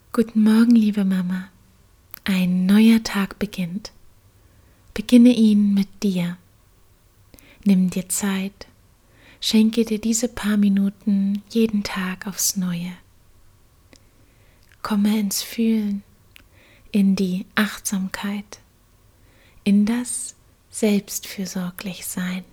Guten Morgen, liebe Mama. Ein neuer Tag beginnt. Beginne ihn mit dir. Nimm dir Zeit. Schenke dir diese paar Minuten jeden Tag aufs Neue. Komme ins Fühlen, in die Achtsamkeit, in das Selbstfürsorglichsein.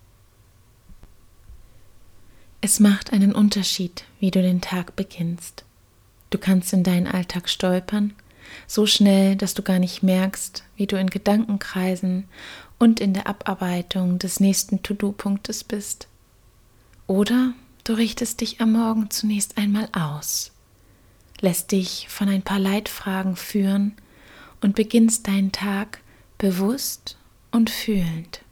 Es macht einen Unterschied, wie du den Tag beginnst. Du kannst in deinen Alltag stolpern, so schnell, dass du gar nicht merkst, wie du in Gedankenkreisen und in der Abarbeitung des nächsten To-Do-Punktes bist. Oder du richtest dich am Morgen zunächst einmal aus, lässt dich von ein paar Leitfragen führen und beginnst deinen Tag bewusst und fühlend.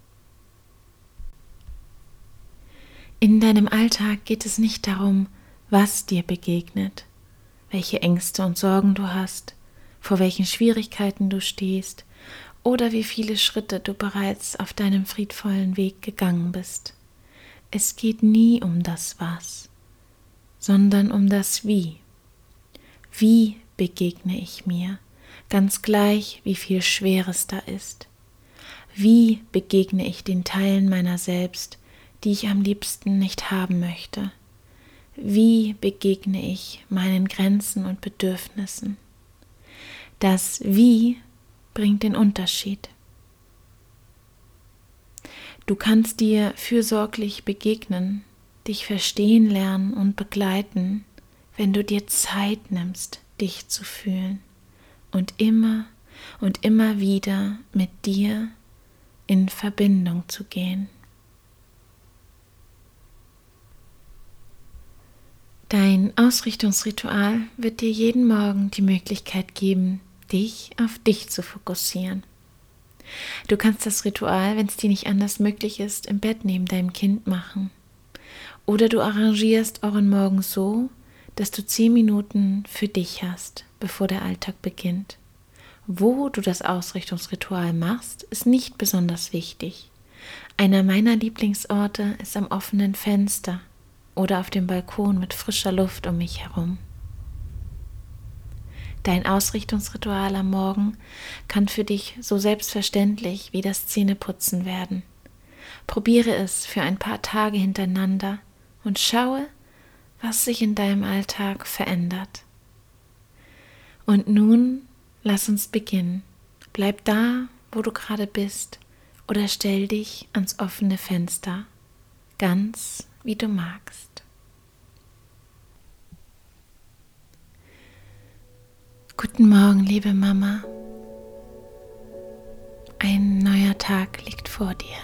In deinem Alltag geht es nicht darum, was dir begegnet, welche Ängste und Sorgen du hast, vor welchen Schwierigkeiten du stehst oder wie viele Schritte du bereits auf deinem friedvollen Weg gegangen bist. Es geht nie um das Was, sondern um das Wie. Wie begegne ich mir, ganz gleich, wie viel Schweres da ist? Wie begegne ich den Teilen meiner selbst, die ich am liebsten nicht haben möchte? Wie begegne ich meinen Grenzen und Bedürfnissen? Das Wie bringt den Unterschied. Du kannst dir fürsorglich begegnen, dich verstehen lernen und begleiten, wenn du dir Zeit nimmst, dich zu fühlen und immer wieder mit dir in Verbindung zu gehen. Dein Ausrichtungsritual wird dir jeden Morgen die Möglichkeit geben, dich auf dich zu fokussieren. Du kannst das Ritual, wenn es dir nicht anders möglich ist, im Bett neben deinem Kind machen. Oder du arrangierst euren Morgen so, dass du 10 Minuten für dich hast, bevor der Alltag beginnt. Wo du das Ausrichtungsritual machst, ist nicht besonders wichtig. Einer meiner Lieblingsorte ist am offenen Fenster oder auf dem Balkon mit frischer Luft um mich herum. Dein Ausrichtungsritual am Morgen kann für dich so selbstverständlich wie das Zähneputzen werden. Probiere es für ein paar Tage hintereinander und schaue, was sich in deinem Alltag verändert. Und nun lass uns beginnen. Bleib da, wo du gerade bist, oder stell dich ans offene Fenster, ganz wie du magst. Guten Morgen, liebe Mama. Ein neuer Tag liegt vor dir.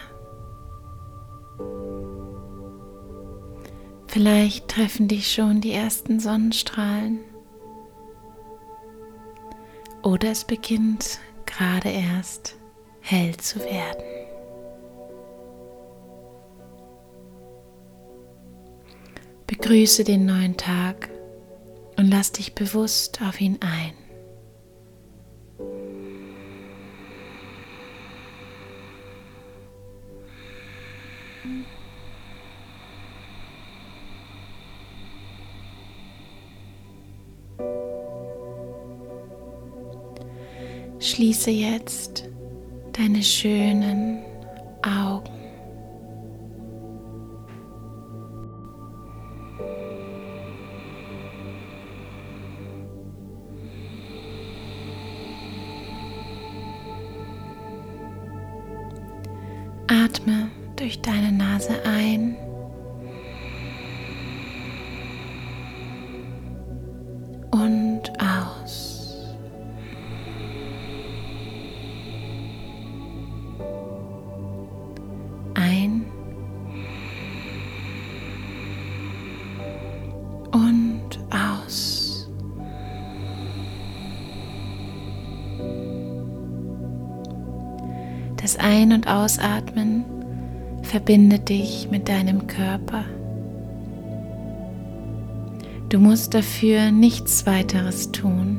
Vielleicht treffen dich schon die ersten Sonnenstrahlen. Oder es beginnt gerade erst hell zu werden. Begrüße den neuen Tag und lass dich bewusst auf ihn ein. Schließe jetzt deine schönen Augen. Atme durch deine Nase ein und aus. Ein und aus. Das Ein- und Ausatmen verbindet dich mit deinem Körper. Du musst dafür nichts weiteres tun.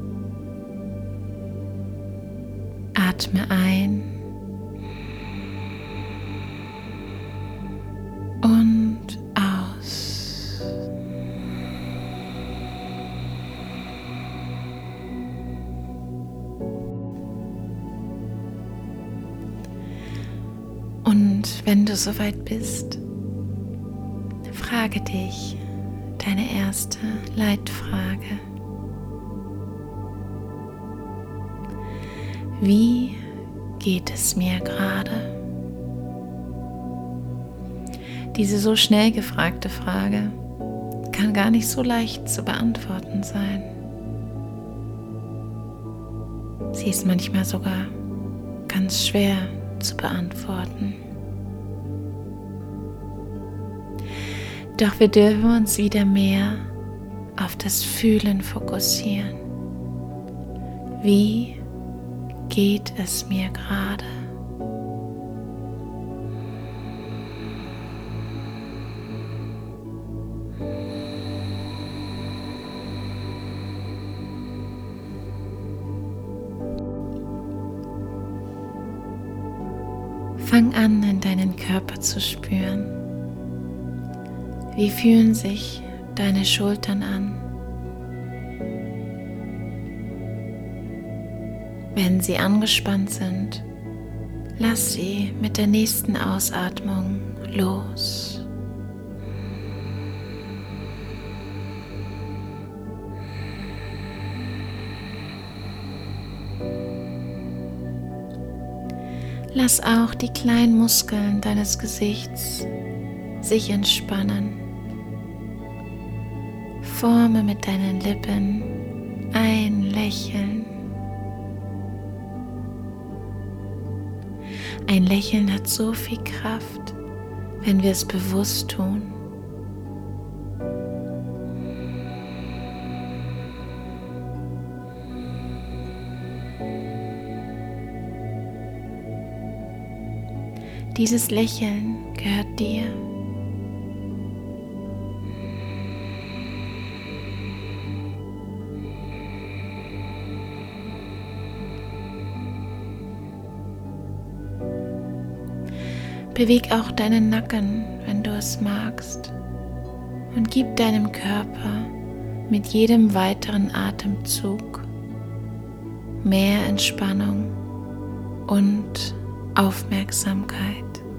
Atme ein und aus. wenn du soweit bist, frage dich deine erste Leitfrage. Wie geht es mir gerade? Diese so schnell gefragte Frage kann gar nicht so leicht zu beantworten sein. Sie ist manchmal sogar ganz schwer zu beantworten. Doch wir dürfen uns wieder mehr auf das Fühlen fokussieren. Wie geht es mir gerade? Fang an, in deinen Körper zu spüren. Wie fühlen sich deine Schultern an? Wenn sie angespannt sind, lass sie mit der nächsten Ausatmung los. Lass auch die kleinen Muskeln deines Gesichts sich entspannen. Forme mit deinen Lippen ein Lächeln. Ein Lächeln hat so viel Kraft, wenn wir es bewusst tun. Dieses Lächeln gehört dir. Beweg auch deinen Nacken, wenn du es magst, und gib deinem Körper mit jedem weiteren Atemzug mehr Entspannung und Aufmerksamkeit.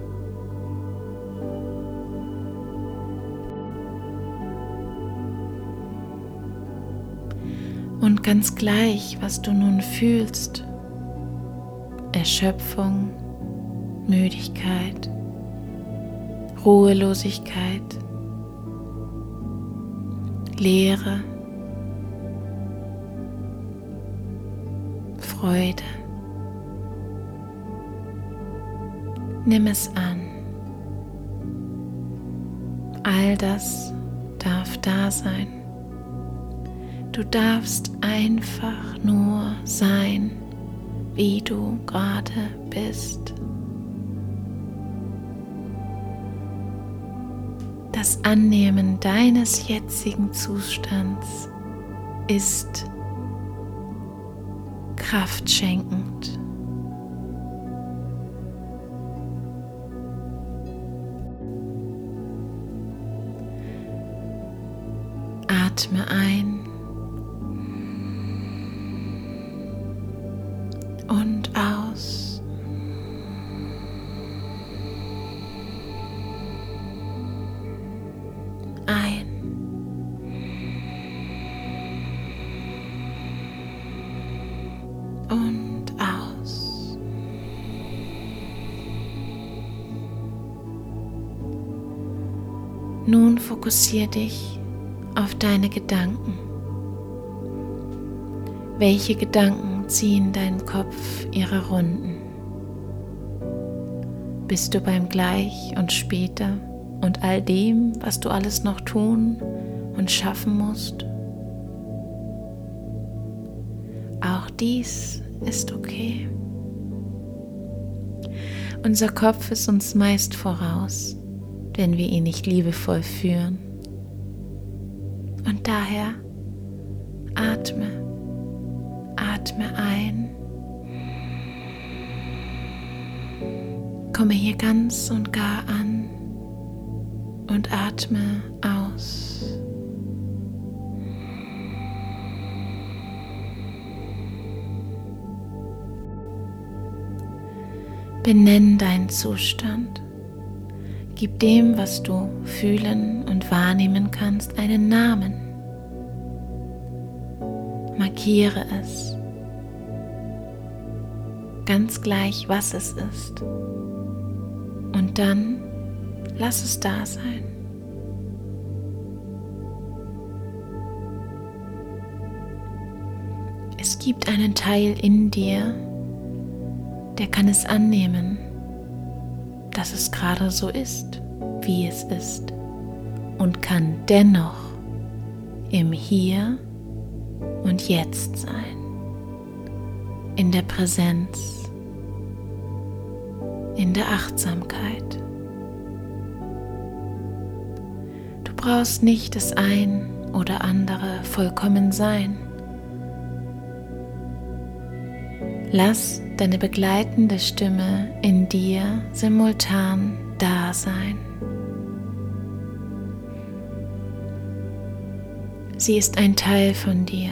Und ganz gleich, was du nun fühlst, Erschöpfung, Müdigkeit, Ruhelosigkeit, Leere, Freude. Nimm es an. All das darf da sein. Du darfst einfach nur sein, wie du gerade bist. Das Annehmen deines jetzigen Zustands ist kraftschenkend. Atme ein und aus. Ein und aus. Nun fokussiere dich auf deine Gedanken. Welche Gedanken ziehen deinen Kopf ihre Runden? Bist du beim Gleich und später und all dem, was du alles noch tun und schaffen musst? Auch dies ist okay. Unser Kopf ist uns meist voraus, wenn wir ihn nicht liebevoll führen. Und daher atme ein, komme hier ganz und gar an und atme aus. Benenn deinen Zustand Gib dem, was du fühlen und wahrnehmen kannst, einen Namen. Markiere es, ganz gleich, was es ist. Und dann lass es da sein. Es gibt einen Teil in dir, der kann es annehmen, dass es gerade so ist, wie es ist, und kann dennoch im Hier und Jetzt sein, in der Präsenz, in der Achtsamkeit. Du brauchst nicht das ein oder andere vollkommen sein. Lass deine begleitende Stimme in dir simultan da sein. Sie ist ein Teil von dir.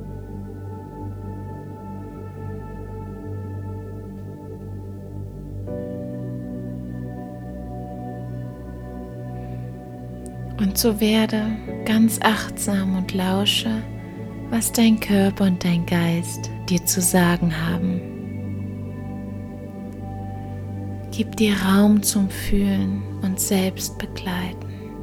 Und so werde ganz achtsam und lausche, was dein Körper und dein Geist dir zu sagen haben. Gib dir Raum zum Fühlen und Selbstbegleiten.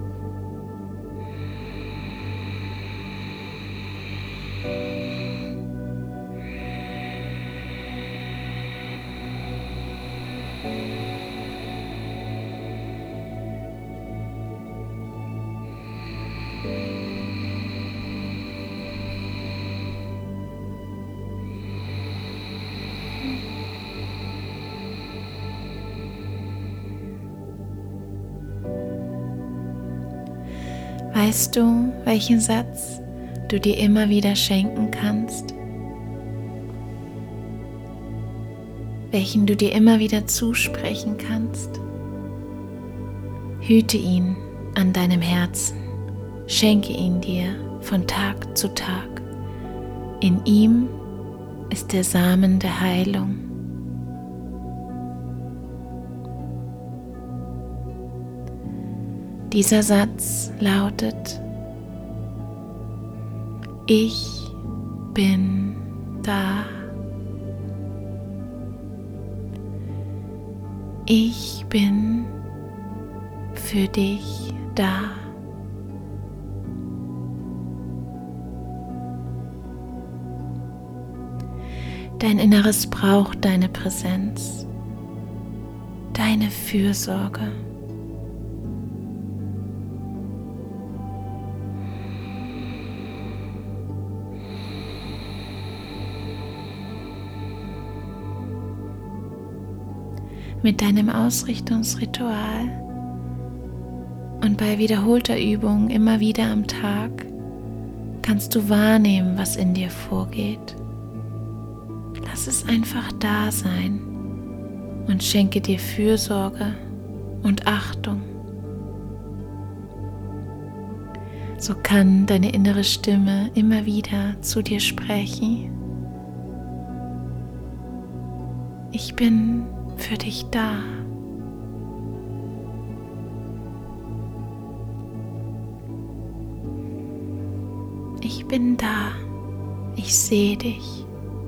Weißt du, welchen Satz du dir immer wieder schenken kannst? Welchen du dir immer wieder zusprechen kannst? Hüte ihn an deinem Herzen, schenke ihn dir von Tag zu Tag. In ihm ist der Samen der Heilung. Dieser Satz lautet: Ich bin da. Ich bin für dich da. Dein Inneres braucht deine Präsenz, deine Fürsorge. Mit deinem Ausrichtungsritual und bei wiederholter Übung immer wieder am Tag kannst du wahrnehmen, was in dir vorgeht. Lass es einfach da sein und schenke dir Fürsorge und Achtung. So kann deine innere Stimme immer wieder zu dir sprechen. Ich bin für dich da. Ich bin da. Ich sehe dich.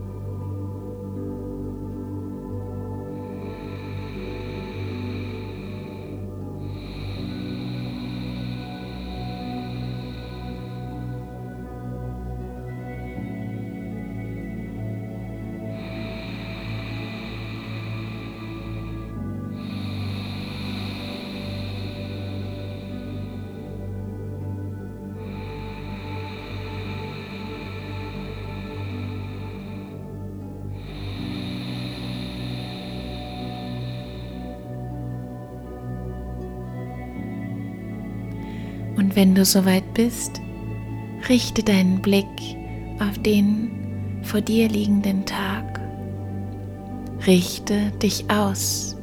Und wenn du soweit bist, richte deinen Blick auf den vor dir liegenden Tag. Richte dich aus.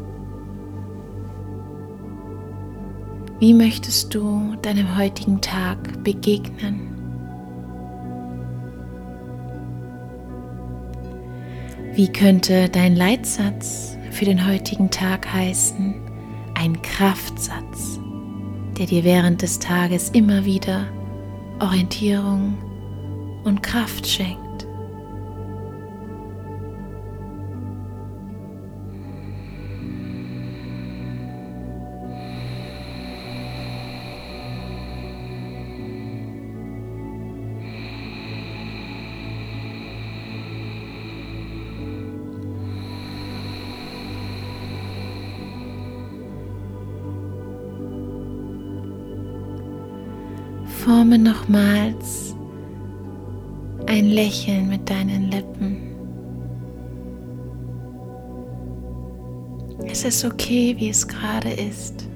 Wie möchtest du deinem heutigen Tag begegnen? Wie könnte dein Leitsatz für den heutigen Tag heißen, ein Kraftsatz, der dir während des Tages immer wieder Orientierung und Kraft schenkt. Forme nochmals ein Lächeln mit deinen Lippen. Es ist okay, wie es gerade ist.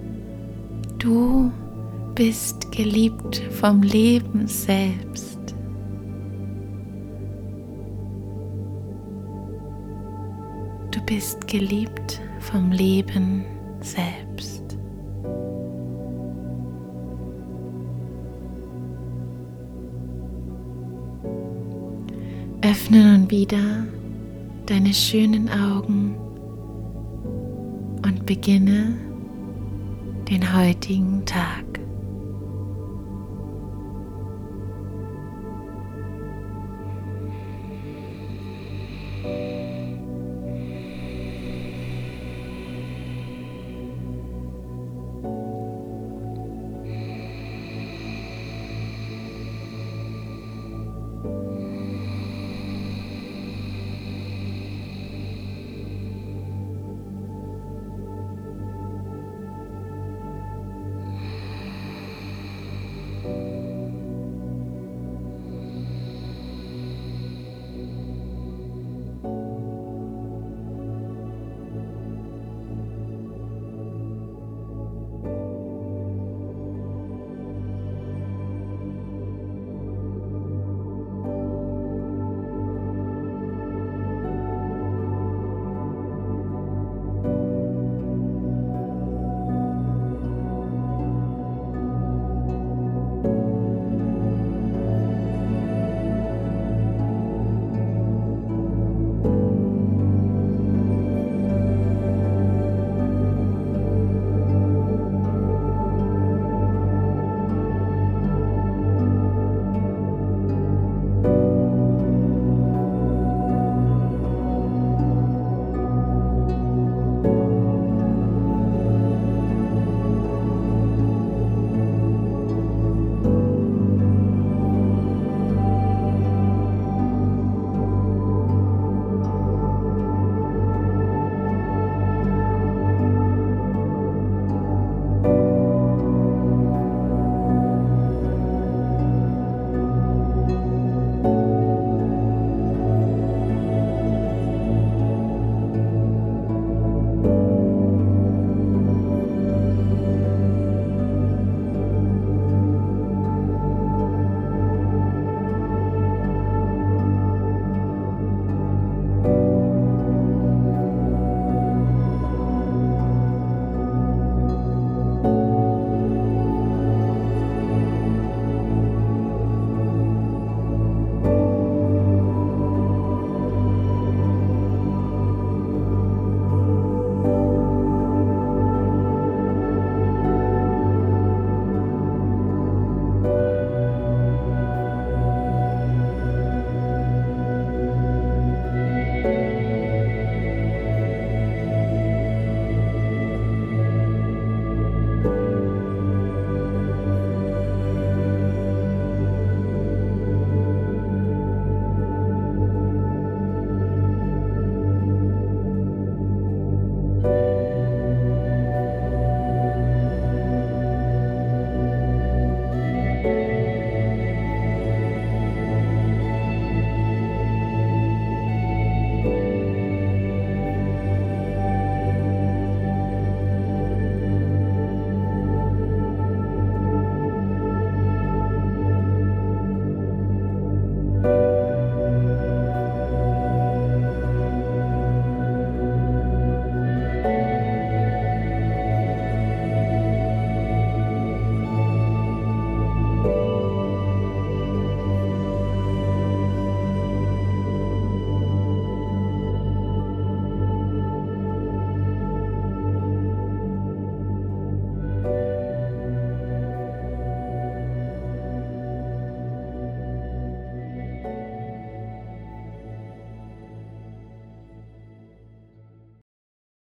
Du bist geliebt vom Leben selbst. Du bist geliebt vom Leben selbst. Öffne nun wieder deine schönen Augen und beginne den heutigen Tag.